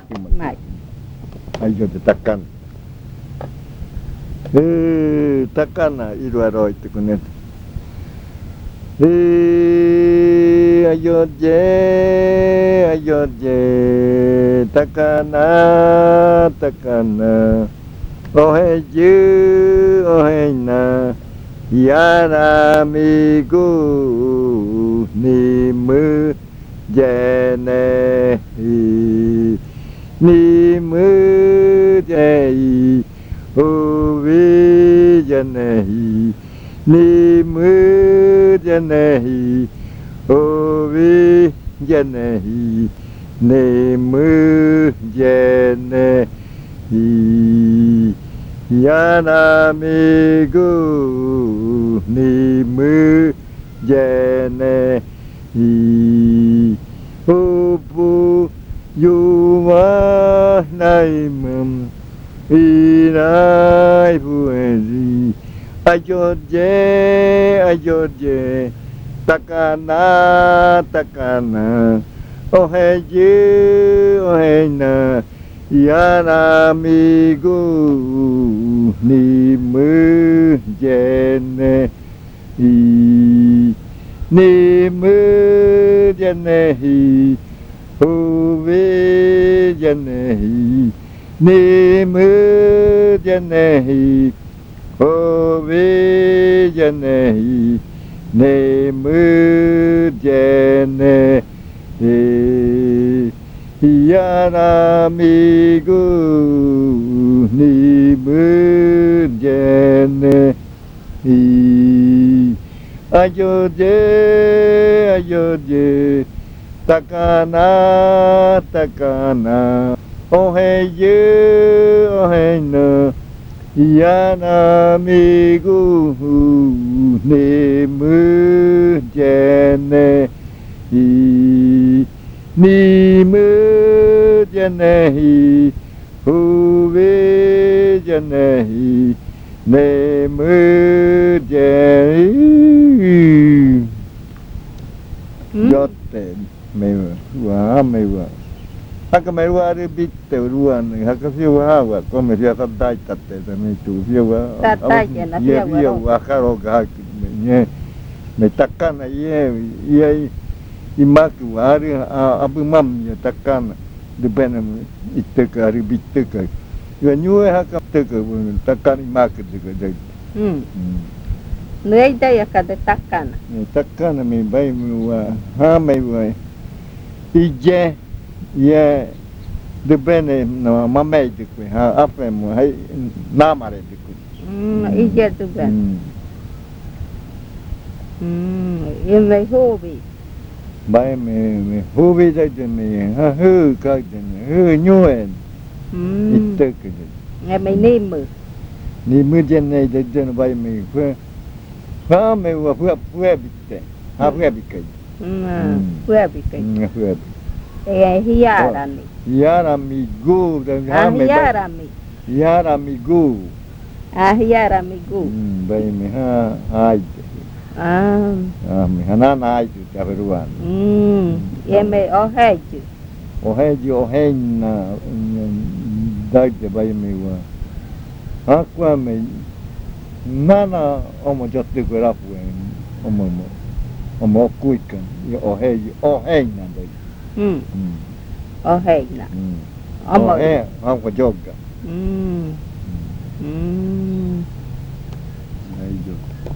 Mai. Ayo tekan. Tekan na iru aro itu kunet. Ayo je, takana. Oheju, ohena, yaramigu, nimu, jenehi, uvi jenehi, nimu jenehi, uvi jenehi, nimu jenehi. Yaramigu nimu jenehi ubu yuwa naimum irai buenzi ayo je takana oheju ohena yaramigu nimu jenehi uvi jenehi nimu jenehi uvi jenehi nimu jenehi yaramigu nimu jenehi ayo je takana oheju ohena yaramigu nimu jenehi nimu jenehi uvi jenehi nimu jenehi yote mewa haka mewa bitte ruan haka fiwa wa come sia tadai tatte me tu fiwa Tadai na fiwa wa karo ga me takana ye imaku hari abu mam ya takana de benam itteka hari bitteka ya nyue haka teka takana imaku de Nơi đây là cả takana. Takana me bai wa ha me wa ije ye de bene no mamei de ku ha apre mo hai namare de ku Ije tu ben. Ye me hobi. Bai me hobi de me ha hu ka de hu nyuen itte ke Nghe mày nimu. Nimu jenne de bai me ku ha me wa fu bitte ha fu bitte Fuebi. Hiarami. Yaramigu Yaramigu Hiaramigu. Bai me ha ai me hanan ai tu taberuan Ye me oheju ohena dai de bai me wa aqua me nana omo jotte ko rapu omo kuikan oheju ohena dai ohena omo ko joga aiyo